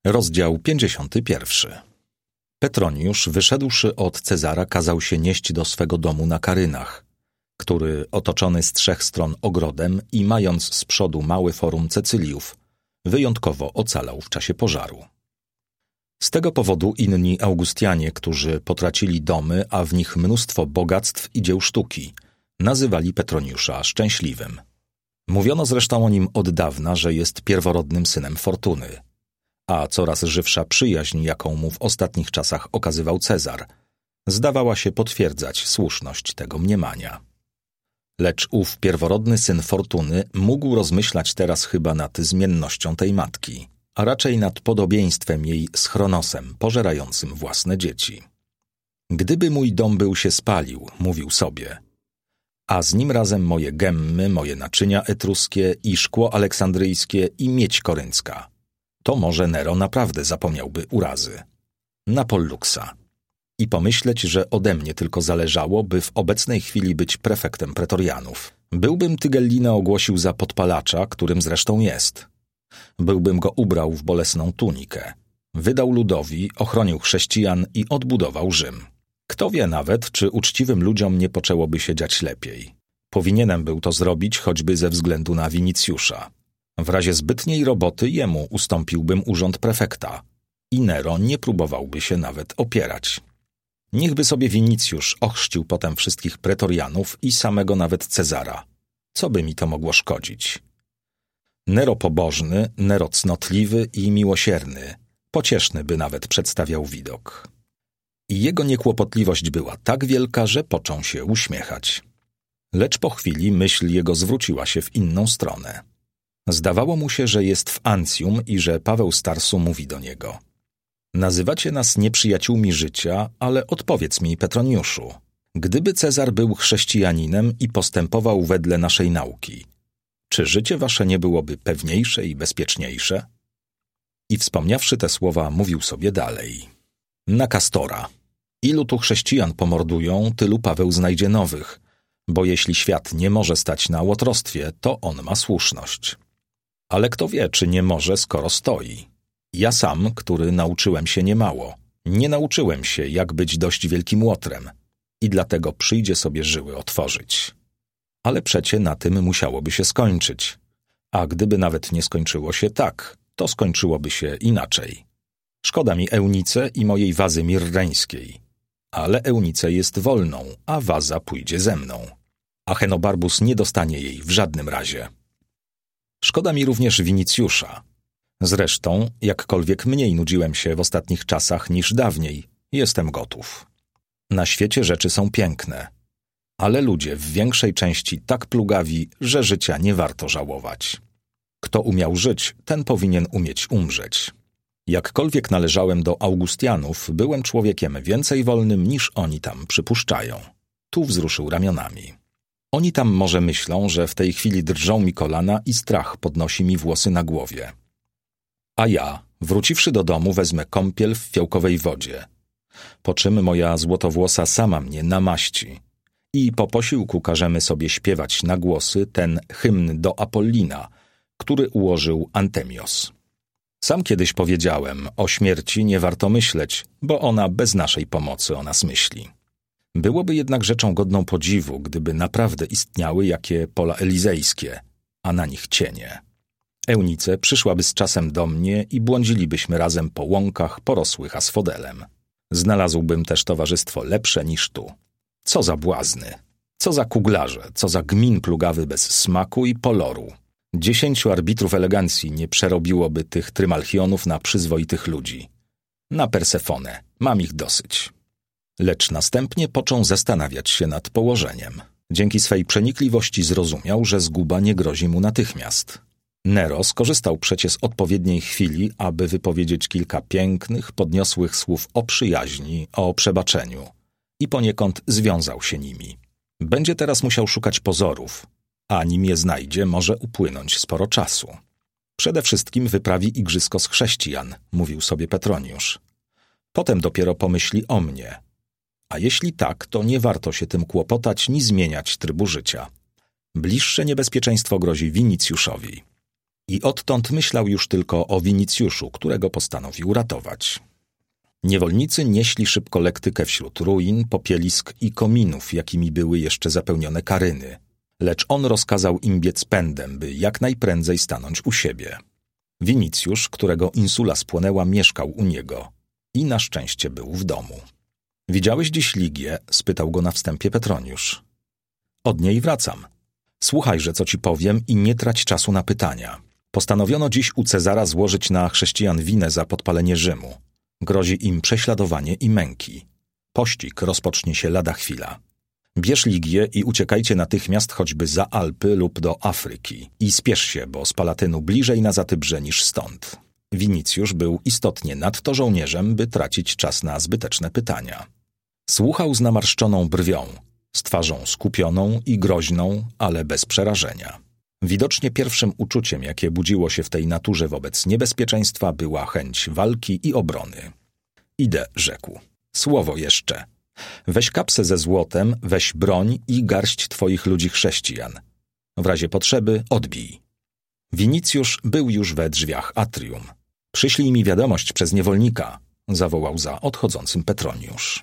Rozdział 51. Petroniusz, wyszedłszy od Cezara, kazał się nieść do swego domu na Karynach, który, otoczony z 3 stron ogrodem i mając z przodu małe forum Cecyliów, wyjątkowo ocalał w czasie pożaru. Z tego powodu inni Augustianie, którzy potracili domy, a w nich mnóstwo bogactw i dzieł sztuki, nazywali Petroniusza szczęśliwym. Mówiono zresztą o nim od dawna, że jest pierworodnym synem Fortuny, a coraz żywsza przyjaźń, jaką mu w ostatnich czasach okazywał Cezar, zdawała się potwierdzać słuszność tego mniemania. Lecz ów pierworodny syn Fortuny mógł rozmyślać teraz chyba nad zmiennością tej matki, a raczej nad podobieństwem jej z Chronosem, pożerającym własne dzieci. Gdyby mój dom był się spalił, mówił sobie, a z nim razem moje gemmy, moje naczynia etruskie i szkło aleksandryjskie i miedź koryncka, to może Nero naprawdę zapomniałby urazy. Na Polluxa. I pomyśleć, że ode mnie tylko zależało, by w obecnej chwili być prefektem pretorianów. Byłbym Tygellinę ogłosił za podpalacza, którym zresztą jest. Byłbym go ubrał w bolesną tunikę. Wydał ludowi, ochronił chrześcijan i odbudował Rzym. Kto wie nawet, czy uczciwym ludziom nie poczęłoby się dziać lepiej. Powinienem był to zrobić choćby ze względu na Winicjusza. W razie zbytniej roboty jemu ustąpiłbym urząd prefekta i Nero nie próbowałby się nawet opierać. Niechby sobie Winicjusz ochrzcił potem wszystkich pretorianów i samego nawet Cezara. Co by mi to mogło szkodzić? Nero pobożny, Nero cnotliwy i miłosierny, pocieszny by nawet przedstawiał widok. I jego niekłopotliwość była tak wielka, że począł się uśmiechać. Lecz po chwili myśl jego zwróciła się w inną stronę. Zdawało mu się, że jest w Ancjum i że Paweł z Tarsu mówi do niego: nazywacie nas nieprzyjaciółmi życia, ale odpowiedz mi, Petroniuszu, gdyby Cezar był chrześcijaninem i postępował wedle naszej nauki, czy życie wasze nie byłoby pewniejsze i bezpieczniejsze? I wspomniawszy te słowa, mówił sobie dalej: na Kastora. Ilu tu chrześcijan pomordują, tylu Paweł znajdzie nowych, bo jeśli świat nie może stać na łotrostwie, to on ma słuszność. Ale kto wie, czy nie może, skoro stoi. Ja sam, który nauczyłem się niemało, nie nauczyłem się, jak być dość wielkim łotrem i dlatego przyjdzie sobie żyły otworzyć. Ale przecie na tym musiałoby się skończyć. A gdyby nawet nie skończyło się tak, to skończyłoby się inaczej. Szkoda mi Eunice i mojej wazy mirreńskiej. Ale Eunice jest wolną, a waza pójdzie ze mną. A Henobarbus nie dostanie jej w żadnym razie. Szkoda mi również Winicjusza. Zresztą, jakkolwiek mniej nudziłem się w ostatnich czasach niż dawniej, jestem gotów. Na świecie rzeczy są piękne, ale ludzie w większej części tak plugawi, że życia nie warto żałować. Kto umiał żyć, ten powinien umieć umrzeć. Jakkolwiek należałem do Augustianów, byłem człowiekiem więcej wolnym niż oni tam przypuszczają. Tu wzruszył ramionami. Oni tam może myślą, że w tej chwili drżą mi kolana i strach podnosi mi włosy na głowie. A ja, wróciwszy do domu, wezmę kąpiel w fiołkowej wodzie, po czym moja złotowłosa sama mnie namaści i po posiłku każemy sobie śpiewać na głosy ten hymn do Apollina, który ułożył Antemios. Sam kiedyś powiedziałem, o śmierci nie warto myśleć, bo ona bez naszej pomocy o nas myśli. Byłoby jednak rzeczą godną podziwu, gdyby naprawdę istniały jakie pola elizejskie, a na nich cienie. Eunice przyszłaby z czasem do mnie i błądzilibyśmy razem po łąkach porosłych asfodelem. Znalazłbym też towarzystwo lepsze niż tu. Co za błazny, co za kuglarze, co za gmin plugawy bez smaku i poloru. 10 arbitrów elegancji nie przerobiłoby tych trymalchionów na przyzwoitych ludzi. Na Persefonę, mam ich dosyć. Lecz następnie począł zastanawiać się nad położeniem. Dzięki swej przenikliwości zrozumiał, że zguba nie grozi mu natychmiast. Nero skorzystał przecie z odpowiedniej chwili, aby wypowiedzieć kilka pięknych, podniosłych słów o przyjaźni, o przebaczeniu i poniekąd związał się nimi. Będzie teraz musiał szukać pozorów, a nim je znajdzie, może upłynąć sporo czasu. Przede wszystkim wyprawi igrzysko z chrześcijan, mówił sobie Petroniusz. Potem dopiero pomyśli o mnie. A jeśli tak, to nie warto się tym kłopotać ni zmieniać trybu życia. Bliższe niebezpieczeństwo grozi Winicjuszowi. I odtąd myślał już tylko o Winicjuszu, którego postanowił ratować. Niewolnicy nieśli szybko lektykę wśród ruin, popielisk i kominów, jakimi były jeszcze zapełnione Karyny. Lecz on rozkazał im biec pędem, by jak najprędzej stanąć u siebie. Winicjusz, którego insula spłonęła, mieszkał u niego i na szczęście był w domu. Widziałeś dziś Ligię? Spytał go na wstępie Petroniusz. Od niej wracam. Słuchajże, co ci powiem i nie trać czasu na pytania. Postanowiono dziś u Cezara złożyć na chrześcijan winę za podpalenie Rzymu. Grozi im prześladowanie i męki. Pościg rozpocznie się lada chwila. Bierz Ligię i uciekajcie natychmiast choćby za Alpy lub do Afryki. I spiesz się, bo z Palatynu bliżej na Zatybrze niż stąd. Winicjusz był istotnie nadto żołnierzem, by tracić czas na zbyteczne pytania. Słuchał z namarszczoną brwią, z twarzą skupioną i groźną, ale bez przerażenia. Widocznie pierwszym uczuciem, jakie budziło się w tej naturze wobec niebezpieczeństwa, była chęć walki i obrony. Idę, rzekł. Słowo jeszcze. Weź kapsę ze złotem, weź broń i garść twoich ludzi chrześcijan. W razie potrzeby odbij. Winicjusz był już we drzwiach atrium. Przyślij mi wiadomość przez niewolnika, zawołał za odchodzącym Petroniusz.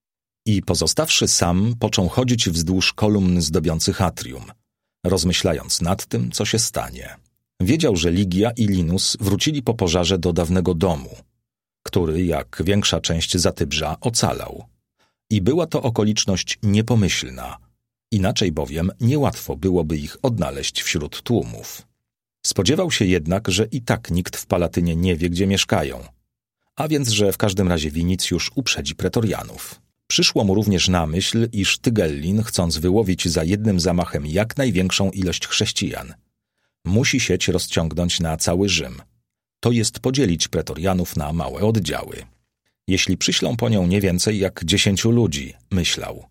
I pozostawszy sam, począł chodzić wzdłuż kolumn zdobiących atrium, rozmyślając nad tym, co się stanie. Wiedział, że Ligia i Linus wrócili po pożarze do dawnego domu, który, jak większa część Zatybrza, ocalał. I była to okoliczność niepomyślna, inaczej bowiem niełatwo byłoby ich odnaleźć wśród tłumów. Spodziewał się jednak, że i tak nikt w Palatynie nie wie, gdzie mieszkają, a więc, że w każdym razie Winicjusz uprzedzi pretorianów. Przyszło mu również na myśl, iż Tygellin, chcąc wyłowić za jednym zamachem jak największą ilość chrześcijan, musi sieć rozciągnąć na cały Rzym, to jest podzielić pretorianów na małe oddziały. Jeśli przyślą po nią nie więcej jak 10 ludzi, myślał,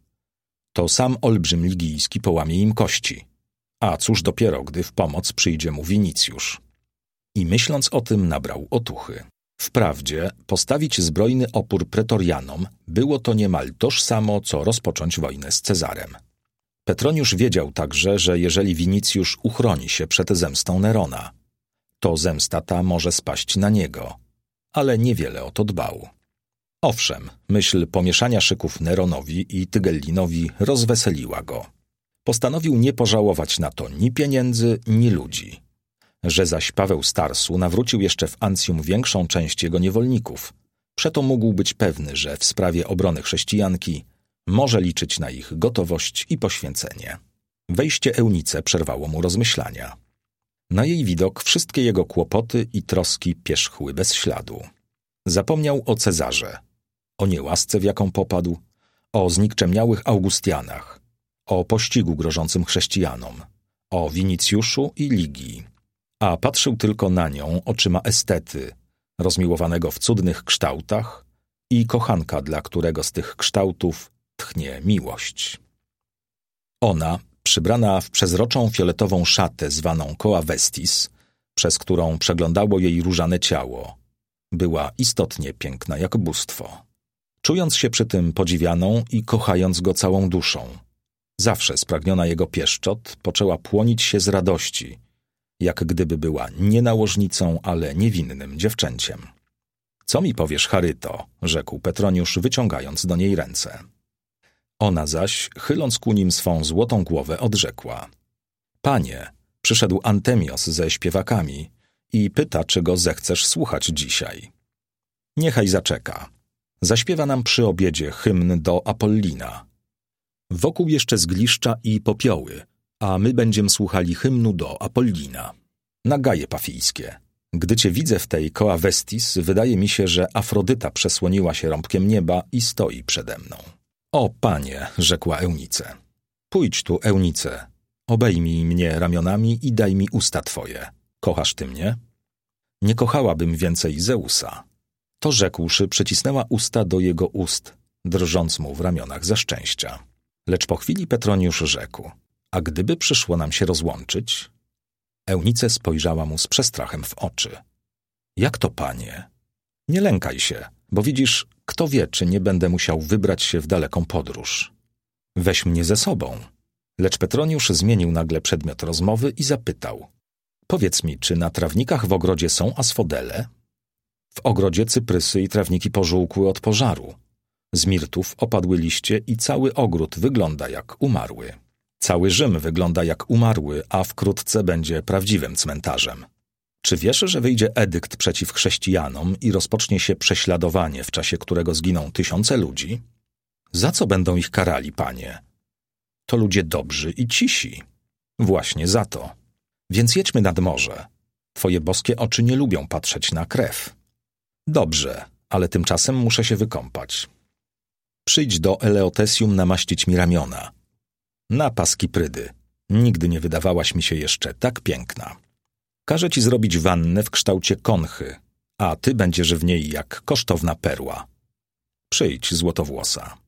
to sam olbrzym ligijski połamie im kości. A cóż dopiero, gdy w pomoc przyjdzie mu Winicjusz. I myśląc o tym, nabrał otuchy. Wprawdzie postawić zbrojny opór pretorianom było to niemal tożsamo, co rozpocząć wojnę z Cezarem. Petroniusz wiedział także, że jeżeli Winicjusz uchroni się przed zemstą Nerona, to zemsta ta może spaść na niego, ale niewiele o to dbał. Owszem, myśl pomieszania szyków Neronowi i Tygellinowi rozweseliła go. Postanowił nie pożałować na to ni pieniędzy, ni ludzi. Że zaś Paweł z Tarsu nawrócił jeszcze w Ancjum większą część jego niewolników, przeto mógł być pewny, że w sprawie obrony chrześcijanki może liczyć na ich gotowość i poświęcenie. Wejście Eunice przerwało mu rozmyślania. Na jej widok wszystkie jego kłopoty i troski pierzchły bez śladu. Zapomniał o Cezarze, o niełasce, w jaką popadł, o znikczemniałych Augustianach, o pościgu grożącym chrześcijanom, o Winicjuszu i Ligii, a patrzył tylko na nią oczyma estety, rozmiłowanego w cudnych kształtach i kochanka, dla którego z tych kształtów tchnie miłość. Ona, przybrana w przezroczą fioletową szatę zwaną coa vestis, przez którą przeglądało jej różane ciało, była istotnie piękna jak bóstwo. Czując się przy tym podziwianą i kochając go całą duszą, zawsze spragniona jego pieszczot, poczęła płonić się z radości, jak gdyby była nie nałożnicą, ale niewinnym dziewczęciem. Co mi powiesz, Charyto? Rzekł Petroniusz, wyciągając do niej ręce. Ona zaś, chyląc ku nim swą złotą głowę, odrzekła. Panie, przyszedł Antemios ze śpiewakami i pyta, czy go zechcesz słuchać dzisiaj. Niechaj zaczeka. Zaśpiewa nam przy obiedzie hymn do Apollina. Wokół jeszcze zgliszcza i popioły, a my będziemy słuchali hymnu do Apollina. Na gaje pafijskie. Gdy cię widzę w tej coa vestis, wydaje mi się, że Afrodyta przesłoniła się rąbkiem nieba i stoi przede mną. O, panie, rzekła Eunice. Pójdź tu, Eunice. Obejmij mnie ramionami i daj mi usta twoje. Kochasz ty mnie? Nie kochałabym więcej Zeusa. To rzekłszy, przycisnęła usta do jego ust, drżąc mu w ramionach ze szczęścia. Lecz po chwili Petroniusz rzekł. A gdyby przyszło nam się rozłączyć? Eunice spojrzała mu z przestrachem w oczy. Jak to, panie? Nie lękaj się, bo widzisz, kto wie, czy nie będę musiał wybrać się w daleką podróż. Weź mnie ze sobą. Lecz Petroniusz zmienił nagle przedmiot rozmowy i zapytał. Powiedz mi, czy na trawnikach w ogrodzie są asfodele? W ogrodzie cyprysy i trawniki pożółkły od pożaru. Z mirtów opadły liście i cały ogród wygląda jak umarły. Cały Rzym wygląda jak umarły, a wkrótce będzie prawdziwym cmentarzem. Czy wiesz, że wyjdzie edykt przeciw chrześcijanom i rozpocznie się prześladowanie, w czasie którego zginą tysiące ludzi? Za co będą ich karali, panie? To ludzie dobrzy i cisi. Właśnie za to. Więc jedźmy nad morze. Twoje boskie oczy nie lubią patrzeć na krew. Dobrze, ale tymczasem muszę się wykąpać. Przyjdź do Eleotesium namaścić mi ramiona. Na Paskiprydy. Nigdy nie wydawałaś mi się jeszcze tak piękna. Każę ci zrobić wannę w kształcie konchy, a ty będziesz w niej jak kosztowna perła. Przyjdź, złotowłosa.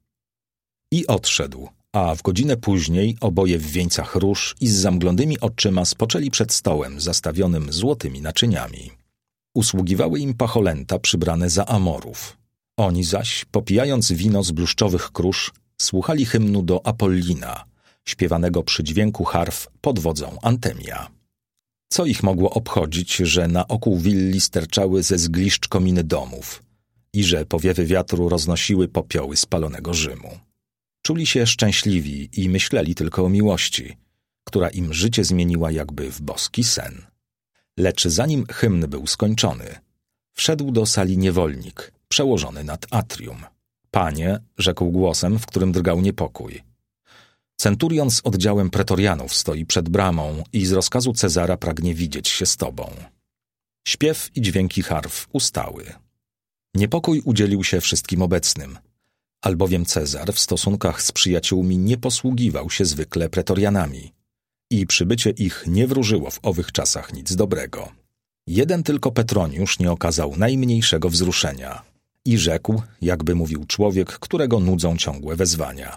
I odszedł, a w godzinę później oboje w wieńcach róż i z zamglonymi oczyma spoczęli przed stołem zastawionym złotymi naczyniami. Usługiwały im pacholęta przybrane za Amorów. Oni zaś, popijając wino z bluszczowych krusz, słuchali hymnu do Apollina, śpiewanego przy dźwięku harf pod wodzą Antemia. Co ich mogło obchodzić, że na oku willi sterczały ze zgliszcz kominy domów i że powiewy wiatru roznosiły popioły spalonego Rzymu? Czuli się szczęśliwi i myśleli tylko o miłości, która im życie zmieniła jakby w boski sen. Lecz zanim hymn był skończony, wszedł do sali niewolnik, przełożony nad atrium. Panie, rzekł głosem, w którym drgał niepokój. Centurion z oddziałem pretorianów stoi przed bramą i z rozkazu Cezara pragnie widzieć się z tobą. Śpiew i dźwięki harf ustały. Niepokój udzielił się wszystkim obecnym, albowiem Cezar w stosunkach z przyjaciółmi nie posługiwał się zwykle pretorianami i przybycie ich nie wróżyło w owych czasach nic dobrego. Jeden tylko Petroniusz nie okazał najmniejszego wzruszenia i rzekł, jakby mówił człowiek, którego nudzą ciągłe wezwania.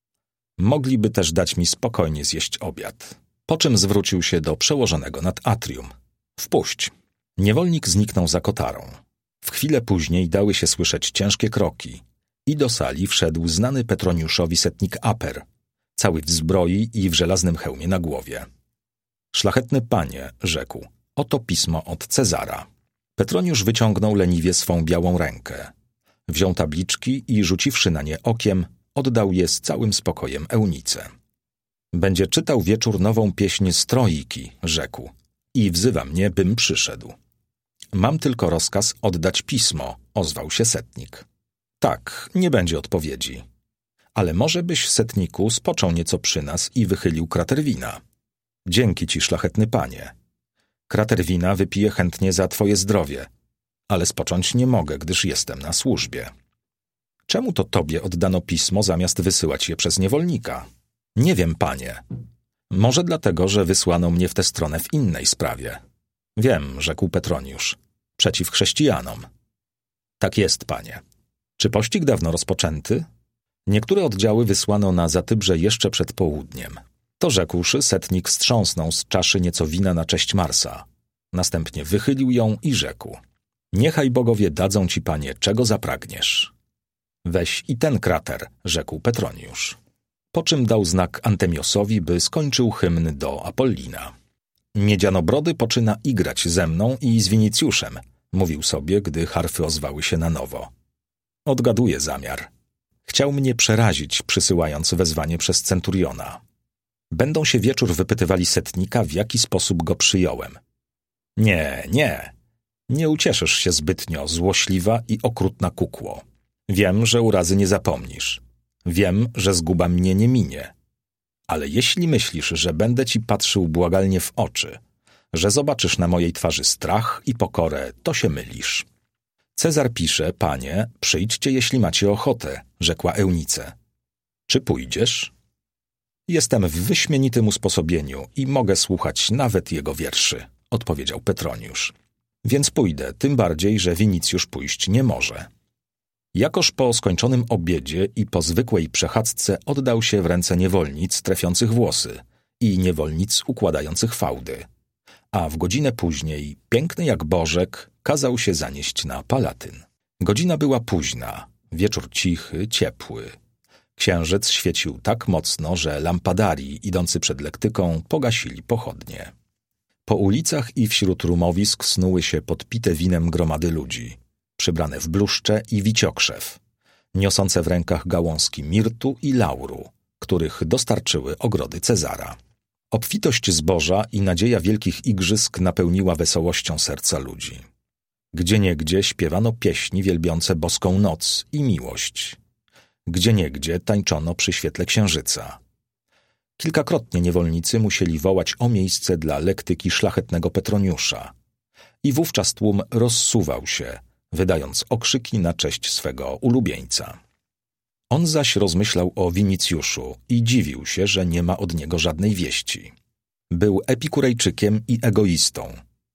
Mogliby też dać mi spokojnie zjeść obiad. Po czym zwrócił się do przełożonego nad atrium. Wpuść. Niewolnik zniknął za kotarą. W chwilę później dały się słyszeć ciężkie kroki i do sali wszedł znany Petroniuszowi setnik Aper, cały w zbroi i w żelaznym hełmie na głowie. Szlachetny panie, rzekł, oto pismo od Cezara. Petroniusz wyciągnął leniwie swą białą rękę. Wziął tabliczki i rzuciwszy na nie okiem, oddał je z całym spokojem Eunice. Będzie czytał wieczór nową pieśń z Troiki, rzekł, i wzywa mnie, bym przyszedł. Mam tylko rozkaz oddać pismo, ozwał się setnik. Tak, nie będzie odpowiedzi. Ale może byś, setniku, spoczął nieco przy nas i wychylił krater wina. Dzięki ci, szlachetny panie. Krater wina wypiję chętnie za twoje zdrowie, ale spocząć nie mogę, gdyż jestem na służbie. Czemu to tobie oddano pismo, zamiast wysyłać je przez niewolnika? Nie wiem, panie. Może dlatego, że wysłano mnie w tę stronę w innej sprawie. Wiem, rzekł Petroniusz. Przeciw chrześcijanom. Tak jest, panie. Czy pościg dawno rozpoczęty? Niektóre oddziały wysłano na Zatybrze jeszcze przed południem. To rzekłszy, setnik wstrząsnął z czaszy nieco wina na cześć Marsa. Następnie wychylił ją i rzekł. Niechaj bogowie dadzą ci, panie, czego zapragniesz. Weź i ten krater, rzekł Petroniusz. Po czym dał znak Antemiosowi, by skończył hymn do Apollina. Miedzianobrody poczyna igrać ze mną i z Winicjuszem, mówił sobie, gdy harfy ozwały się na nowo. Odgaduję zamiar. Chciał mnie przerazić, przysyłając wezwanie przez centuriona. Będą się wieczór wypytywali setnika, w jaki sposób go przyjąłem. Nie. Nie ucieszysz się zbytnio, złośliwa i okrutna kukło. Wiem, że urazy nie zapomnisz. Wiem, że zguba mnie nie minie. Ale jeśli myślisz, że będę ci patrzył błagalnie w oczy, że zobaczysz na mojej twarzy strach i pokorę, to się mylisz. Cezar pisze, panie, przyjdźcie, jeśli macie ochotę, rzekła Eunice. Czy pójdziesz? Jestem w wyśmienitym usposobieniu i mogę słuchać nawet jego wierszy, odpowiedział Petroniusz. Więc pójdę, tym bardziej, że Winicjusz pójść nie może. Jakoż po skończonym obiedzie i po zwykłej przechadzce oddał się w ręce niewolnic trefiących włosy i niewolnic układających fałdy. A w godzinę później, piękny jak bożek, kazał się zanieść na Palatyn. Godzina była późna, wieczór cichy, ciepły. Księżyc świecił tak mocno, że lampadarii idący przed lektyką pogasili pochodnie. Po ulicach i wśród rumowisk snuły się podpite winem gromady ludzi, przybrane w bluszcze i wiciokrzew, niosące w rękach gałązki mirtu i lauru, których dostarczyły ogrody Cezara. Obfitość zboża i nadzieja wielkich igrzysk napełniła wesołością serca ludzi. Gdzieniegdzie śpiewano pieśni wielbiące boską noc i miłość. Gdzieniegdzie tańczono przy świetle księżyca. Kilkakrotnie niewolnicy musieli wołać o miejsce dla lektyki szlachetnego Petroniusza. I wówczas tłum rozsuwał się, wydając okrzyki na cześć swego ulubieńca. On zaś rozmyślał o Winicjuszu i dziwił się, że nie ma od niego żadnej wieści. Był epikurejczykiem i egoistą,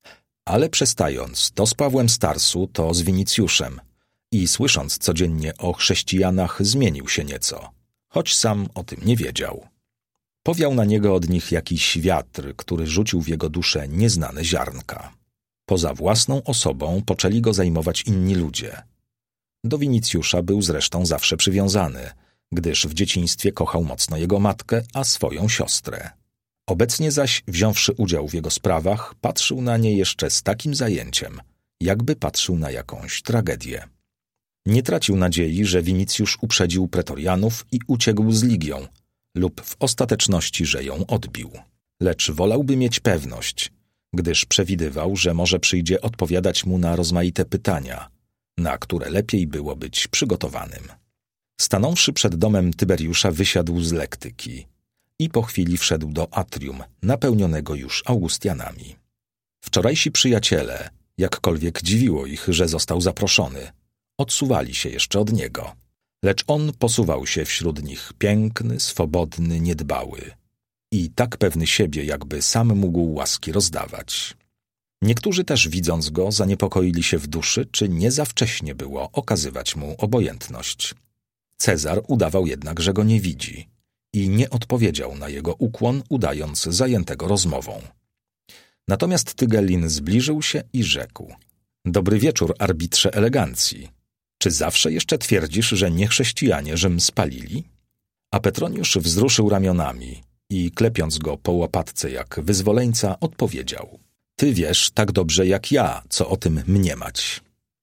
ale przestając to z Pawłem z Tarsu, to z Winicjuszem i słysząc codziennie o chrześcijanach zmienił się nieco, choć sam o tym nie wiedział. Powiał na niego od nich jakiś wiatr, który rzucił w jego duszę nieznane ziarnka. Poza własną osobą poczęli go zajmować inni ludzie. Do Winicjusza był zresztą zawsze przywiązany, gdyż w dzieciństwie kochał mocno jego matkę, a swoją siostrę. Obecnie zaś, wziąwszy udział w jego sprawach, patrzył na nie jeszcze z takim zajęciem, jakby patrzył na jakąś tragedię. Nie tracił nadziei, że Winicjusz uprzedził pretorianów i uciekł z Ligią, lub w ostateczności, że ją odbił. Lecz wolałby mieć pewność, gdyż przewidywał, że może przyjdzie odpowiadać mu na rozmaite pytania, na które lepiej było być przygotowanym. Stanąwszy przed domem Tyberiusza, wysiadł z lektyki i po chwili wszedł do atrium, napełnionego już Augustianami. Wczorajsi przyjaciele, jakkolwiek dziwiło ich, że został zaproszony, odsuwali się jeszcze od niego. Lecz on posuwał się wśród nich piękny, swobodny, niedbały i tak pewny siebie, jakby sam mógł łaski rozdawać. Niektórzy też, widząc go, zaniepokoili się w duszy, czy nie za wcześnie było okazywać mu obojętność. Cezar udawał jednak, że go nie widzi i nie odpowiedział na jego ukłon, udając zajętego rozmową. Natomiast Tygellin zbliżył się i rzekł: „Dobry wieczór, arbitrze elegancji. Czy zawsze jeszcze twierdzisz, że niechrześcijanie Rzym spalili?” A Petroniusz wzruszył ramionami i, klepiąc go po łopatce jak wyzwoleńca, odpowiedział: „Ty wiesz tak dobrze jak ja, co o tym mniemać.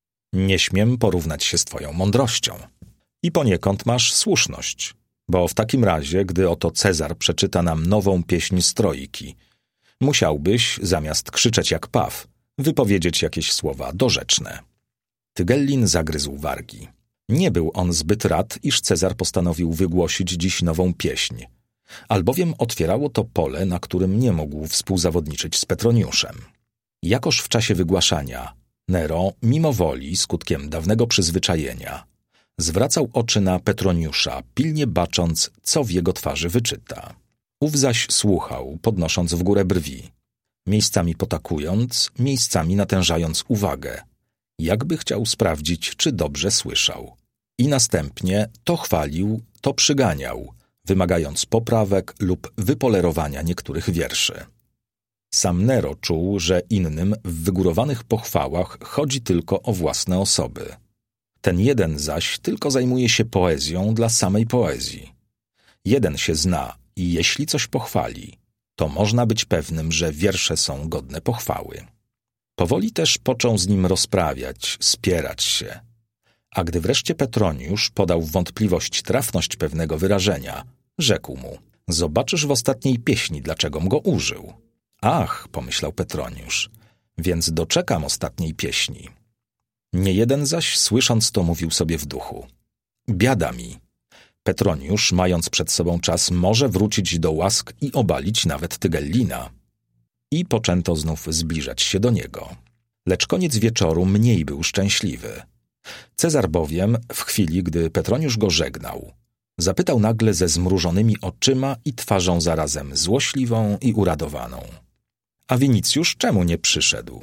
Nie śmiem porównać się z twoją mądrością. I poniekąd masz słuszność, bo w takim razie, gdy oto Cezar przeczyta nam nową pieśń z Trojki, musiałbyś, zamiast krzyczeć jak paw, wypowiedzieć jakieś słowa dorzeczne.” Tygellin zagryzł wargi. Nie był on zbyt rad, iż Cezar postanowił wygłosić dziś nową pieśń, albowiem otwierało to pole, na którym nie mógł współzawodniczyć z Petroniuszem. Jakoż w czasie wygłaszania Nero, mimo woli, skutkiem dawnego przyzwyczajenia, zwracał oczy na Petroniusza, pilnie bacząc, co w jego twarzy wyczyta. Ów zaś słuchał, podnosząc w górę brwi, miejscami potakując, miejscami natężając uwagę, jakby chciał sprawdzić, czy dobrze słyszał. I następnie to chwalił, to przyganiał, wymagając poprawek lub wypolerowania niektórych wierszy. Sam Nero czuł, że innym w wygórowanych pochwałach chodzi tylko o własne osoby. Ten jeden zaś tylko zajmuje się poezją dla samej poezji. Jeden się zna i jeśli coś pochwali, to można być pewnym, że wiersze są godne pochwały. Powoli też począł z nim rozprawiać, spierać się. A gdy wreszcie Petroniusz podał w wątpliwość trafność pewnego wyrażenia, rzekł mu: „Zobaczysz w ostatniej pieśni, dlaczego'm go użył”. „Ach”, pomyślał Petroniusz, „więc doczekam ostatniej pieśni”. Niejeden zaś, słysząc to, mówił sobie w duchu: „Biada mi. Petroniusz, mając przed sobą czas, może wrócić do łask i obalić nawet Tygellina”. I poczęto znów zbliżać się do niego. Lecz koniec wieczoru mniej był szczęśliwy. Cezar bowiem, w chwili, gdy Petroniusz go żegnał, zapytał nagle ze zmrużonymi oczyma i twarzą zarazem złośliwą i uradowaną: „A Winicjusz czemu nie przyszedł?”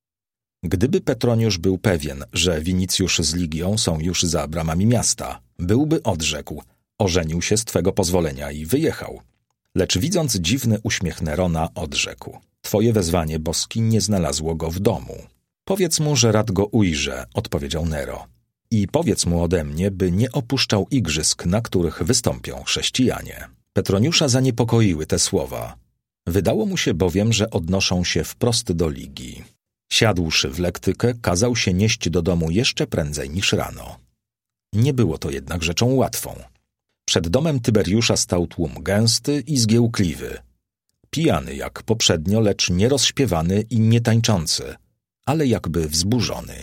Gdyby Petroniusz był pewien, że Winicjusz z Ligią są już za bramami miasta, byłby odrzekł: „Ożenił się z twego pozwolenia i wyjechał”. Lecz widząc dziwny uśmiech Nerona, odrzekł: „Twoje wezwanie, boski, nie znalazło go w domu”. „Powiedz mu, że rad go ujrzę”, odpowiedział Nero. „I powiedz mu ode mnie, by nie opuszczał igrzysk, na których wystąpią chrześcijanie”. Petroniusza zaniepokoiły te słowa Wydało mu się bowiem, że odnoszą się wprost do Ligii. Siadłszy w lektykę, kazał się nieść do domu jeszcze prędzej niż rano. Nie było to jednak rzeczą łatwą. Przed domem Tyberiusza stał tłum gęsty i zgiełkliwy. Pijany jak poprzednio, lecz nie rozśpiewany i nie tańczący, ale jakby wzburzony.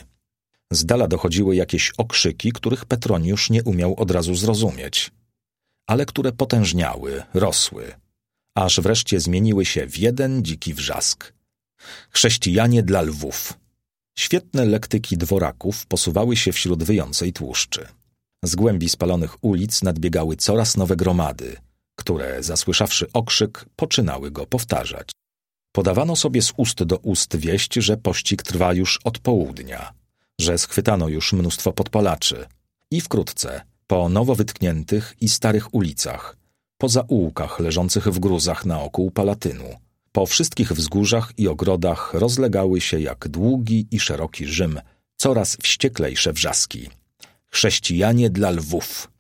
Z dala dochodziły jakieś okrzyki, których Petroniusz nie umiał od razu zrozumieć, ale które potężniały, rosły, aż wreszcie zmieniły się w jeden dziki wrzask. Chrześcijanie dla lwów. Świetne lektyki dworaków posuwały się wśród wyjącej tłuszczy. Z głębi spalonych ulic nadbiegały coraz nowe gromady, które, zasłyszawszy okrzyk, poczynały go powtarzać. Podawano sobie z ust do ust wieść, że pościg trwa już od południa, że schwytano już mnóstwo podpalaczy i wkrótce, po nowo wytkniętych i starych ulicach, po zaułkach leżących w gruzach naokół Palatynu, po wszystkich wzgórzach i ogrodach rozlegały się jak długi i szeroki Rzym coraz wścieklejsze wrzaski. Chrześcijanie dla lwów.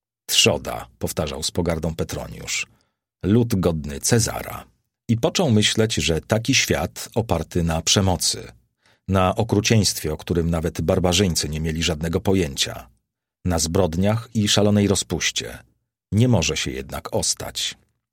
Trzoda, powtarzał z pogardą Petroniusz. Lud godny Cezara. I począł myśleć, że taki świat oparty na przemocy, na okrucieństwie, o którym nawet barbarzyńcy nie mieli żadnego pojęcia, na zbrodniach i szalonej rozpuście, nie może się jednak ostać.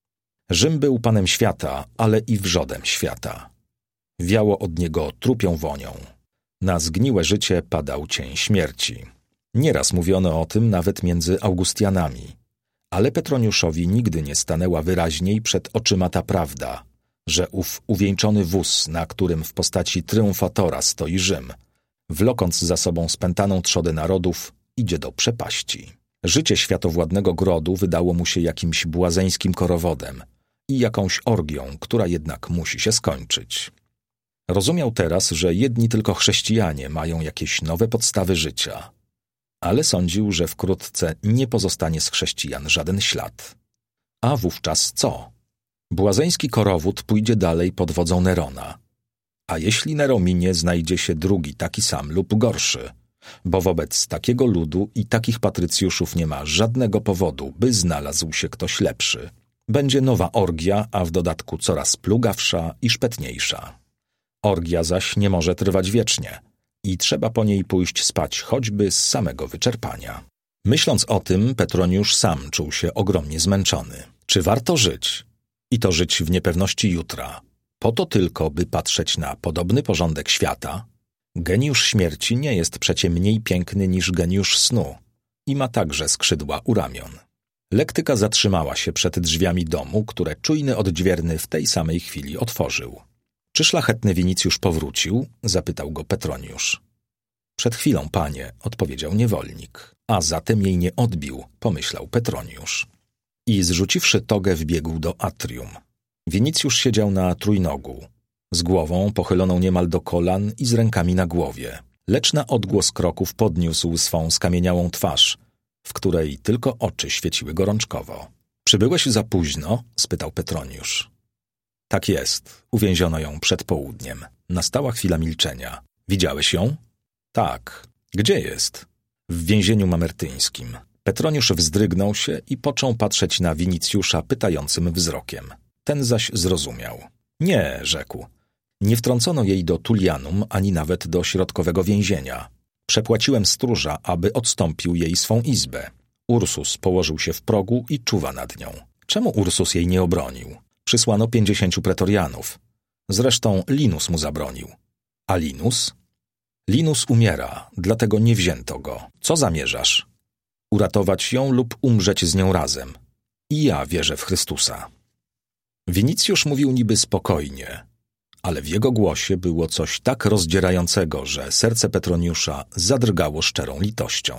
Rzym był panem świata, ale i wrzodem świata. Wiało od niego trupią wonią. Na zgniłe życie padał cień śmierci. Nieraz mówiono o tym nawet między Augustianami, ale Petroniuszowi nigdy nie stanęła wyraźniej przed oczyma ta prawda, że ów uwieńczony wóz, na którym w postaci triumfatora stoi Rzym, wlokąc za sobą spętaną trzodę narodów, idzie do przepaści. Życie światowładnego grodu wydało mu się jakimś błazeńskim korowodem i jakąś orgią, która jednak musi się skończyć. Rozumiał teraz, że jedni tylko chrześcijanie mają jakieś nowe podstawy życia, ale sądził, że wkrótce nie pozostanie z chrześcijan żaden ślad. A wówczas co? Błazeński korowód pójdzie dalej pod wodzą Nerona. A jeśli Nero minie, znajdzie się drugi taki sam lub gorszy, bo wobec takiego ludu i takich patrycjuszów nie ma żadnego powodu, by znalazł się ktoś lepszy. Będzie nowa orgia, a w dodatku coraz plugawsza i szpetniejsza. Orgia zaś nie może trwać wiecznie i trzeba po niej pójść spać choćby z samego wyczerpania. Myśląc o tym, Petroniusz sam czuł się ogromnie zmęczony. Czy warto żyć? I to żyć w niepewności jutra, po to tylko, by patrzeć na podobny porządek świata? Geniusz śmierci nie jest przecie mniej piękny niż geniusz snu i ma także skrzydła u ramion. Lektyka zatrzymała się przed drzwiami domu, które czujny odźwierny w tej samej chwili otworzył. Czy szlachetny Winicjusz powrócił? Zapytał go Petroniusz. Przed chwilą, panie, odpowiedział niewolnik. A zatem jej nie odbił, pomyślał Petroniusz. I zrzuciwszy togę wbiegł do atrium. Winicjusz siedział na trójnogu, z głową pochyloną niemal do kolan i z rękami na głowie, lecz na odgłos kroków podniósł swą skamieniałą twarz, w której tylko oczy świeciły gorączkowo. Przybyłeś za późno? Spytał Petroniusz. Tak jest, uwięziono ją przed południem. Nastała chwila milczenia. Widziałeś ją? Tak. Gdzie jest? W więzieniu mamertyńskim. Petroniusz wzdrygnął się i począł patrzeć na Winicjusza pytającym wzrokiem. Ten zaś zrozumiał. Nie, rzekł. Nie wtrącono jej do Tullianum ani nawet do środkowego więzienia. Przepłaciłem stróża, aby odstąpił jej swą izbę. Ursus położył się w progu i czuwa nad nią. Czemu Ursus jej nie obronił? Przysłano 50 pretorianów. Zresztą Linus mu zabronił. A Linus? Linus umiera, dlatego nie wzięto go. Co zamierzasz? Uratować ją lub umrzeć z nią razem. I ja wierzę w Chrystusa. Winicjusz mówił niby spokojnie, ale w jego głosie było coś tak rozdzierającego, że serce Petroniusza zadrgało szczerą litością.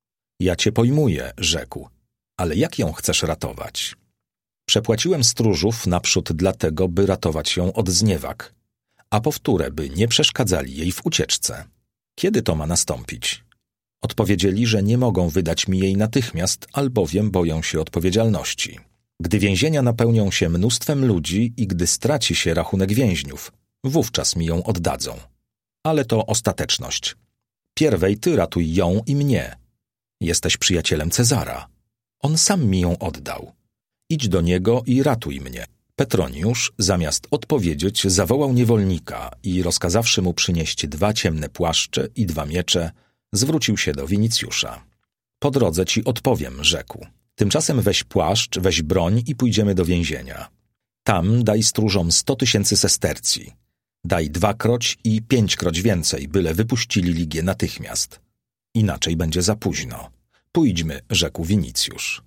Ja cię pojmuję, rzekł, ale jak ją chcesz ratować? Przepłaciłem stróżów naprzód dlatego, by ratować ją od zniewag, a powtórę, by nie przeszkadzali jej w ucieczce. Kiedy to ma nastąpić? Odpowiedzieli, że nie mogą wydać mi jej natychmiast, albowiem boją się odpowiedzialności. Gdy więzienia napełnią się mnóstwem ludzi i gdy straci się rachunek więźniów, wówczas mi ją oddadzą. Ale to ostateczność. Pierwej ty ratuj ją i mnie. Jesteś przyjacielem Cezara. On sam mi ją oddał. Idź do niego i ratuj mnie. Petroniusz, zamiast odpowiedzieć, zawołał niewolnika i rozkazawszy mu przynieść 2 ciemne płaszcze i 2 miecze, zwrócił się do Winicjusza. Po drodze ci odpowiem, rzekł. Tymczasem weź płaszcz, weź broń i pójdziemy do więzienia. Tam daj stróżom 100 000 sestercji. Daj 2-kroć i 5-kroć więcej, byle wypuścili Ligię natychmiast. Inaczej będzie za późno. Pójdźmy, rzekł Winicjusz.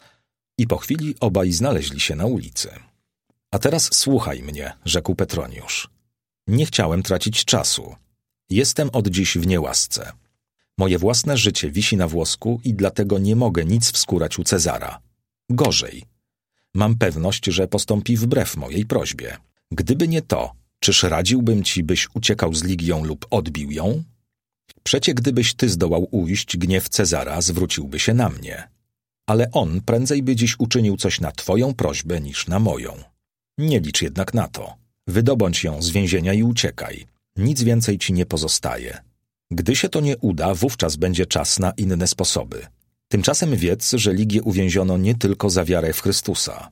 I po chwili obaj znaleźli się na ulicy. A teraz słuchaj mnie, rzekł Petroniusz. Nie chciałem tracić czasu. Jestem od dziś w niełasce. Moje własne życie wisi na włosku i dlatego nie mogę nic wskórać u Cezara. Gorzej. Mam pewność, że postąpi wbrew mojej prośbie. Gdyby nie to, czyż radziłbym ci, byś uciekał z Ligią lub odbił ją? Przecie gdybyś ty zdołał ujść, gniew Cezara zwróciłby się na mnie. Ale on prędzej by dziś uczynił coś na twoją prośbę niż na moją. Nie licz jednak na to. Wydobądź ją z więzienia i uciekaj. Nic więcej ci nie pozostaje. Gdy się to nie uda, wówczas będzie czas na inne sposoby. Tymczasem wiedz, że Ligię uwięziono nie tylko za wiarę w Chrystusa.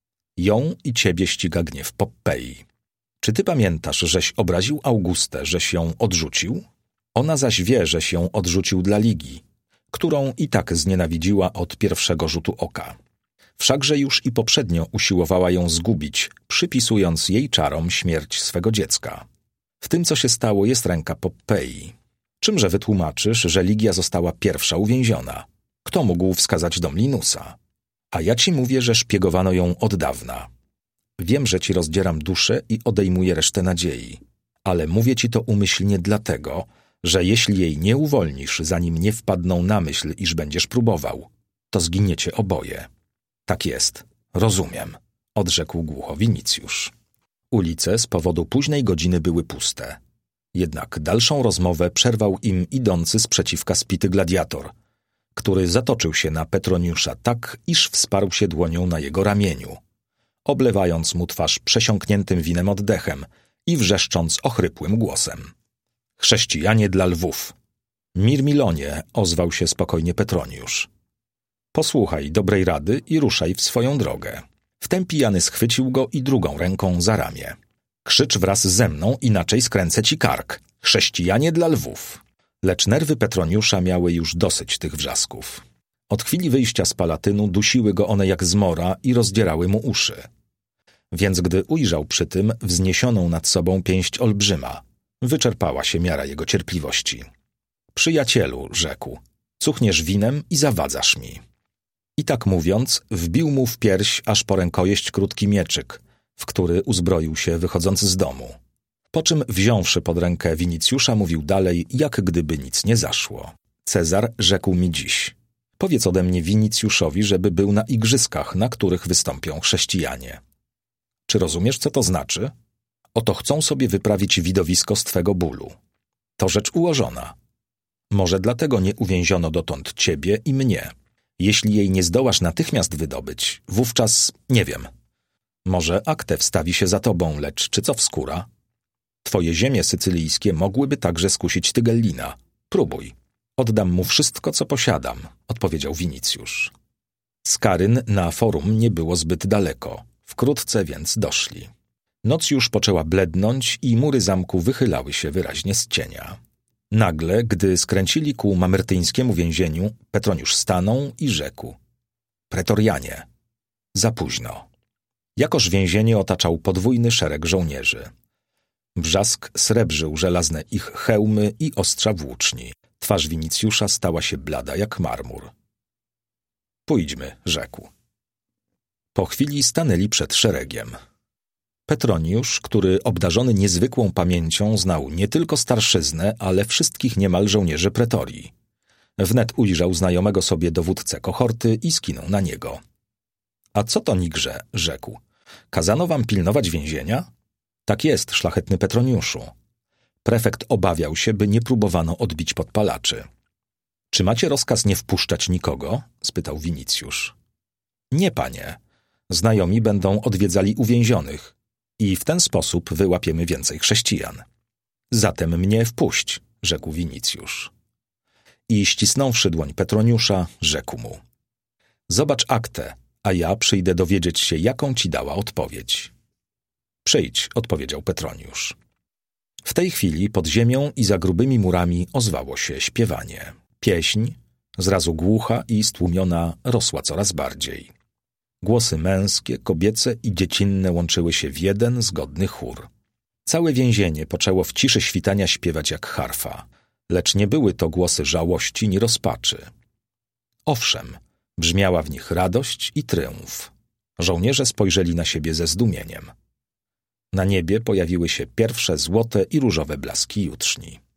Ją i ciebie ściga gniew Poppei. Czy ty pamiętasz, żeś obraził Augustę, żeś ją odrzucił? Ona zaś wie, żeś ją odrzucił dla Ligii, którą i tak znienawidziła od pierwszego rzutu oka. Wszakże już i poprzednio usiłowała ją zgubić, przypisując jej czarom śmierć swego dziecka. W tym, co się stało, jest ręka Poppei. Czymże wytłumaczysz, że Ligia została pierwsza uwięziona? Kto mógł wskazać dom Linusa? A ja ci mówię, że szpiegowano ją od dawna. Wiem, że ci rozdzieram duszę i odejmuję resztę nadziei. Ale mówię ci to umyślnie dlatego, że jeśli jej nie uwolnisz, zanim nie wpadną na myśl, iż będziesz próbował, to zginiecie oboje. Tak jest, rozumiem, odrzekł głucho Winicjusz. Ulice z powodu późnej godziny były puste. Jednak dalszą rozmowę przerwał im idący sprzeciwka spity gladiator, który zatoczył się na Petroniusza tak, iż wsparł się dłonią na jego ramieniu, oblewając mu twarz przesiąkniętym winem oddechem i wrzeszcząc ochrypłym głosem. Chrześcijanie dla lwów! Mirmilonie, ozwał się spokojnie Petroniusz. Posłuchaj dobrej rady i ruszaj w swoją drogę. Wtem pijany schwycił go i drugą ręką za ramię. Krzycz wraz ze mną, inaczej skręcę ci kark. Chrześcijanie dla lwów! Lecz nerwy Petroniusza miały już dosyć tych wrzasków. Od chwili wyjścia z Palatynu dusiły go one jak zmora i rozdzierały mu uszy. Więc gdy ujrzał przy tym wzniesioną nad sobą pięść olbrzyma, wyczerpała się miara jego cierpliwości. Przyjacielu, rzekł, cuchniesz winem i zawadzasz mi. I tak mówiąc, wbił mu w pierś aż po rękojeść krótki mieczyk, w który uzbroił się wychodząc z domu. Po czym wziąwszy pod rękę Winicjusza, mówił dalej, jak gdyby nic nie zaszło. Cezar rzekł mi dziś, powiedz ode mnie Winicjuszowi, żeby był na igrzyskach, na których wystąpią chrześcijanie. Czy rozumiesz, co to znaczy? Oto chcą sobie wyprawić widowisko z twego bólu. To rzecz ułożona. Może dlatego nie uwięziono dotąd ciebie i mnie. Jeśli jej nie zdołasz natychmiast wydobyć, wówczas, nie wiem, może Aktę wstawi się za tobą, lecz czy co wskóra? Twoje ziemie sycylijskie mogłyby także skusić Tygellina. Próbuj. Oddam mu wszystko, co posiadam, odpowiedział Winicjusz. Z Karyn na forum nie było zbyt daleko. Wkrótce więc doszli. Noc już poczęła blednąć i mury zamku wychylały się wyraźnie z cienia. Nagle, gdy skręcili ku mamertyńskiemu więzieniu, Petroniusz stanął i rzekł: Pretorianie, za późno. Jakoż więzienie otaczał podwójny szereg żołnierzy. Wrzask srebrzył żelazne ich hełmy i ostrza włóczni. Twarz Winicjusza stała się blada jak marmur. Pójdźmy, rzekł. Po chwili stanęli przed szeregiem. Petroniusz, który obdarzony niezwykłą pamięcią znał nie tylko starszyznę, ale wszystkich niemal żołnierzy pretorii. Wnet ujrzał znajomego sobie dowódcę kohorty i skinął na niego. A co to nigrze? Rzekł. Kazano wam pilnować więzienia? Tak jest, szlachetny Petroniuszu. Prefekt obawiał się, by nie próbowano odbić podpalaczy. Czy macie rozkaz nie wpuszczać nikogo? Spytał Winicjusz. Nie, panie. Znajomi będą odwiedzali uwięzionych i w ten sposób wyłapiemy więcej chrześcijan. Zatem mnie wpuść, rzekł Winicjusz. I ścisnąwszy dłoń Petroniusza, rzekł mu: Zobacz aktę, a ja przyjdę dowiedzieć się, jaką ci dała odpowiedź. Przyjdź, odpowiedział Petroniusz. W tej chwili pod ziemią i za grubymi murami ozwało się śpiewanie. Pieśń, zrazu głucha i stłumiona, rosła coraz bardziej. Głosy męskie, kobiece i dziecinne łączyły się w jeden zgodny chór. Całe więzienie poczęło w ciszy świtania śpiewać jak harfa, lecz nie były to głosy żałości ni rozpaczy. Owszem, brzmiała w nich radość i tryumf. Żołnierze spojrzeli na siebie ze zdumieniem. Na niebie pojawiły się pierwsze złote i różowe blaski jutrzni.